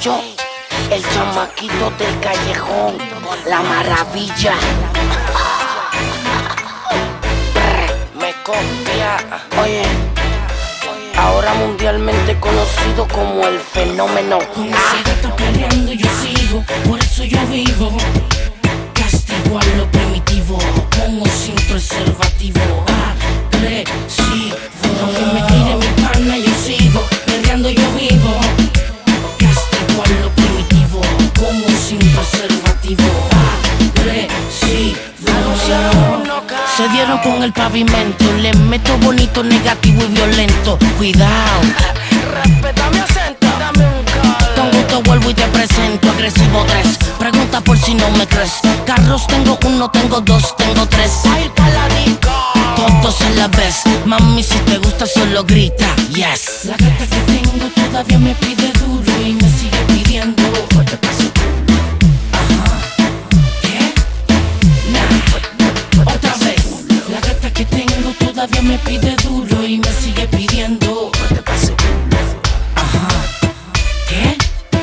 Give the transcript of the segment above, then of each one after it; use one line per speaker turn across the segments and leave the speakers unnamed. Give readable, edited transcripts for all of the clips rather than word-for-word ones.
yo, el chamaquito del callejón, la maravilla. Me copia. Oye, ahora mundialmente conocido como el fenómeno.
Con ese gato peleando yo sigo, por eso yo vivo. Castigo a lo primitivo, como sin preservativo. Agresivo, aunque me tire mi pana yo sigo, peleando yo vivo. Castigo a lo primitivo, como sin preservativo. Agresivo. Se dieron con el pavimento, le meto bonito, negativo y violento. Cuidado,
Respeta mi acento, dame un call.
con gusto vuelvo y te presento. Agresivo 3, pregunta por si no me crees. Carros tengo uno, tengo dos, tengo tres.
Ay, pa' la disco.
Todos a la vez, mami si te gusta solo grita, yes. La gata que tengo todavía me pide duro y me sigue pidiendo. Te paso. Ajá. ¿Qué? Nah. Otra vez. La gata que tengo todavía me pide duro y me sigue pidiendo. Te paso. Ajá. ¿Qué?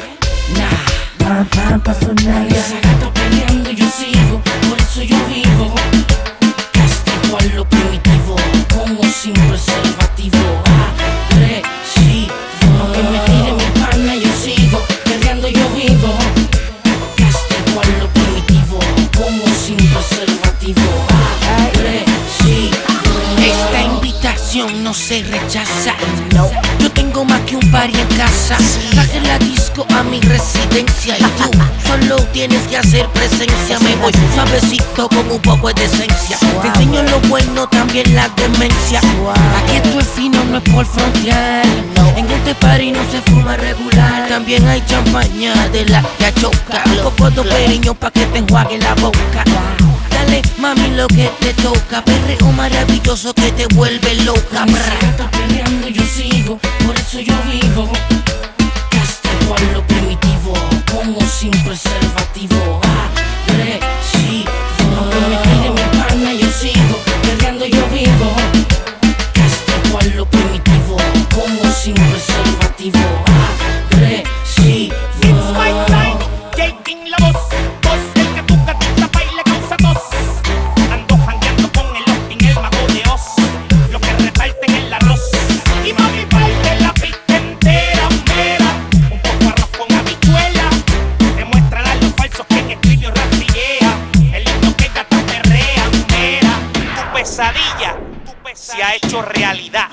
Nah. Con esa gata peleando yo sigo, por eso yo vivo. Castigo a lo primitivo, como sin preservativo. Agresivo, aunque me tire mi pana yo sigo, peleando yo vivo. Castigo a lo primitivo, como sin preservativo. Agresivo. Esta invitación no se rechaza. Yo tengo más que un party en casa. Traje la disco a mi residencia y tú solo tienes que hacer presencia. Me voy suavecito con un poco de decencia. Te enseño lo bueno, también la demencia. Aquí esto es fino, no es por frontear. En este party no se fuma regular. También hay champaña de la que choca. Un poco de periño pa' que te enjuague la boca. Dale, mami, lo que te toca. Perreo maravilloso que te vuelve loca. Está peleando yo sigo, por eso yo vivo. Castigo a lo primitivo, como sin preservativo. Agresivo, aunque me tire mi pana yo sigo, peleando yo vivo. Castigo a lo primitivo, como sin preservativo. Agresivo.
It's my time, J-King la voz. Voz el que tu gatita baile causa tos. Ando jangueando con el Austin, el mago de Oz. Lo que reparten el arroz. Y mami parte la pista entera, mera. Un poco arroz con habichuela. Demuéstrale a los falsos que en escribió rastillea. El himno que gata perrea, mera. Tu pesadilla se ha hecho realidad.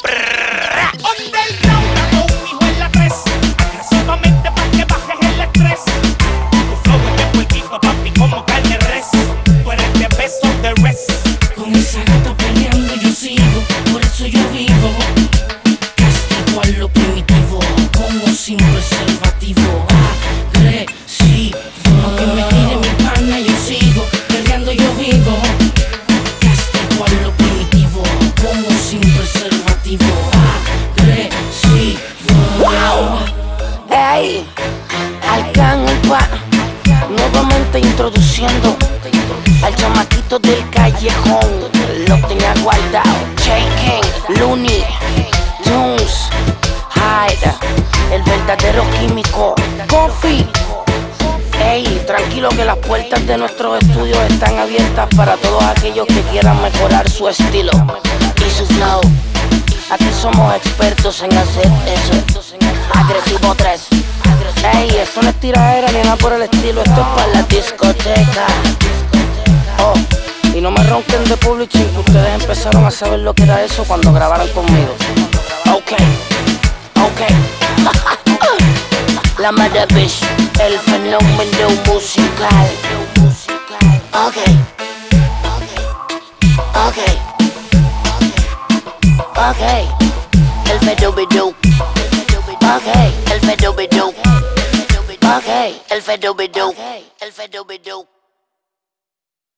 Underground, dando un hijo en la 3. Agresivamente pa' que bajes el estrés. Tu flow es de puerquito, papi, como carne res. Tú eres de beso de res.
Con esa gata peleando yo sigo, por eso yo vivo. Castigo a lo primitivo, como sin preservativo. Agresivo, aunque me tire mi pana yo sigo, peleando yo vivo. Castigo a lo primitivo, como sin preservativo. Agresivo.
Ey, Arcángel, nuevamente introduciendo al chamaquito del callejón. Lo tenía guardado. J-King, Looney, Tunes, Hyde, el verdadero químico, Coffee. Ey, tranquilo que las puertas de nuestros estudios están abiertas para todos aquellos que quieran mejorar su estilo y su flow. Aquí somos expertos en hacer eso. Agresivo 3. Ey, esto no es tiradera ni nada por el estilo. Esto es para la discoteca. Oh, y no me ronquen de publishing, que ustedes empezaron a saber lo que era eso cuando grabaron conmigo. Ok, ok. La maravilla, el fenómeno musical. Ok, ok, ok. El fedobidú. Ok, el fedobidú. Ok, el fedobidú. El fedobidú.